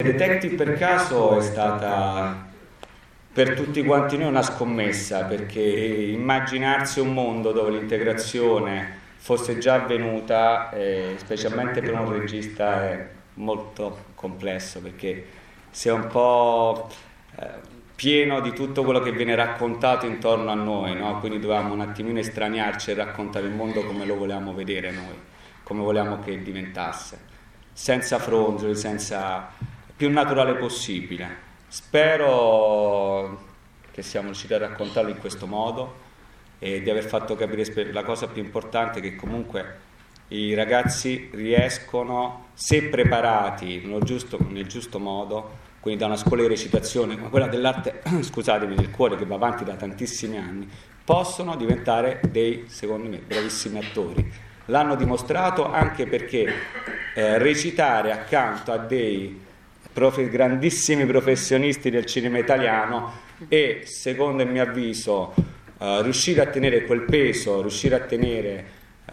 Detective per caso è stata per tutti quanti noi una scommessa, perché immaginarsi un mondo dove l'integrazione fosse già avvenuta, specialmente per un regista, è molto complesso, perché si è un po' pieno di tutto quello che viene raccontato intorno a noi, no? Quindi dovevamo un attimino estraniarci e raccontare il mondo come lo volevamo vedere noi, come vogliamo che diventasse, senza fronzoli, più naturale possibile. Spero che siamo riusciti a raccontarlo in questo modo e di aver fatto capire la cosa più importante, che comunque i ragazzi riescono, se preparati nel giusto modo, quindi da una scuola di recitazione come quella dell'arte, scusatemi, del cuore, che va avanti da tantissimi anni, possono diventare dei, secondo me, bravissimi attori. L'hanno dimostrato anche perché recitare accanto a dei grandissimi professionisti del cinema italiano e, secondo il mio avviso, riuscire a tenere quel peso, riuscire a tenere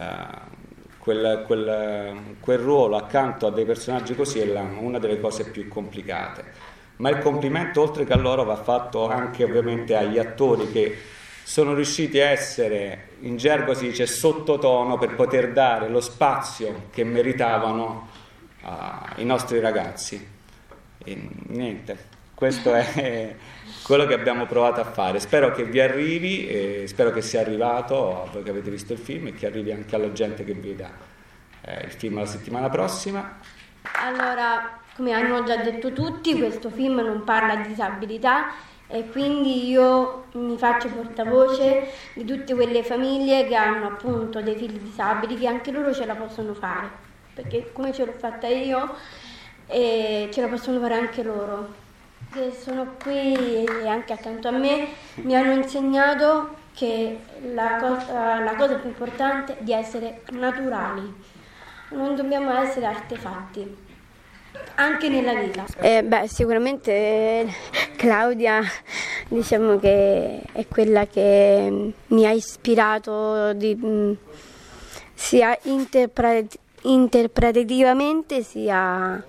quel ruolo accanto a dei personaggi così è una delle cose più complicate. Ma il complimento, oltre che a loro, va fatto anche ovviamente agli attori, che sono riusciti a essere, in gergo si dice, sottotono, per poter dare lo spazio che meritavano ai nostri ragazzi. E niente, questo è quello che abbiamo provato a fare. Spero che vi arrivi, e spero che sia arrivato a voi che avete visto il film, e che arrivi anche alla gente che veda il film la settimana prossima. Allora, come hanno già detto tutti, questo film non parla di disabilità, e quindi io mi faccio portavoce di tutte quelle famiglie che hanno appunto dei figli disabili, che anche loro ce la possono fare, perché come ce l'ho fatta io, e ce la possono fare anche loro, che sono qui e anche accanto a me mi hanno insegnato che la cosa più importante è di essere naturali, non dobbiamo essere artefatti anche nella vita. Sicuramente Claudia, diciamo che è quella che mi ha ispirato sia interpretativamente sia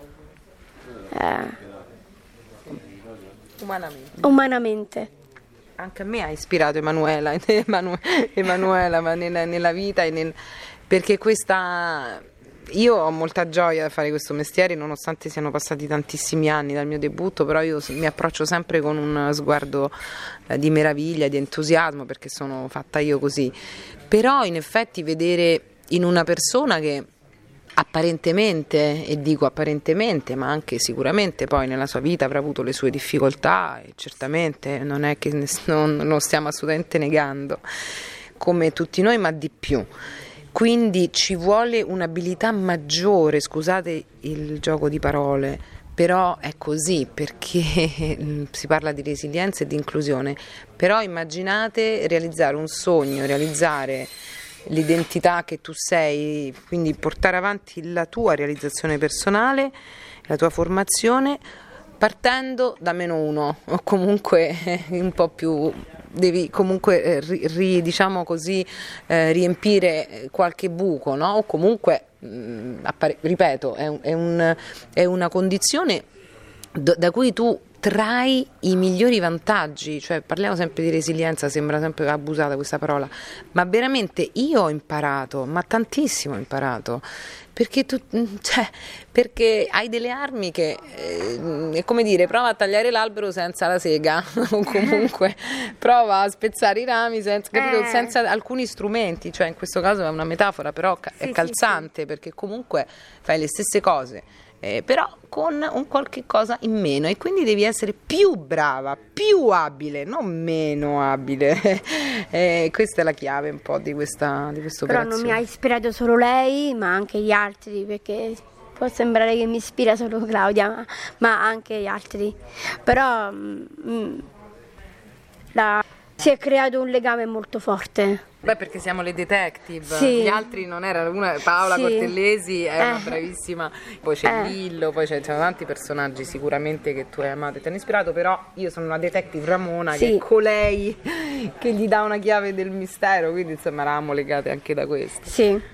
umanamente. Anche a me ha ispirato Emanuela, ma nella vita perché io ho molta gioia di fare questo mestiere, nonostante siano passati tantissimi anni dal mio debutto, però io mi approccio sempre con un sguardo di meraviglia, di entusiasmo, perché sono fatta io così. Però in effetti vedere in una persona che apparentemente, e dico apparentemente, ma anche sicuramente poi nella sua vita avrà avuto le sue difficoltà, e certamente non è che non lo stiamo assolutamente negando, come tutti noi, ma di più. Quindi ci vuole un'abilità maggiore, scusate il gioco di parole, però è così, perché si parla di resilienza e di inclusione. Però immaginate realizzare un sogno, realizzare l'identità che tu sei, quindi portare avanti la tua realizzazione personale, la tua formazione, partendo da -1, o comunque un po' più, devi comunque diciamo così, riempire qualche buco, no? O comunque ripeto, è una condizione da cui tu trai i migliori vantaggi. Cioè, parliamo sempre di resilienza, sembra sempre abusata questa parola, ma veramente io ho imparato, ma tantissimo ho imparato, perché hai delle armi che è come dire, prova a tagliare l'albero senza la sega o comunque prova a spezzare i rami senza alcuni strumenti. Cioè, in questo caso è una metafora, però è calzante, perché comunque fai le stesse cose, però con un qualche cosa in meno, e quindi devi essere più brava, più abile, non meno abile. Questa è la chiave un po' di questa operazione. Però non mi ha ispirato solo lei, ma anche gli altri, perché può sembrare che mi ispira solo Claudia, ma anche gli altri. Però si è creato un legame molto forte. Beh, perché siamo le detective, sì. Gli altri non erano, Paola sì. Cortellesi è una bravissima, poi c'è Lillo, poi c'è tanti personaggi sicuramente che tu hai amato e ti hanno ispirato, però io sono una detective Ramona, che è colei che gli dà una chiave del mistero, quindi insomma eravamo legate anche da questo. Sì.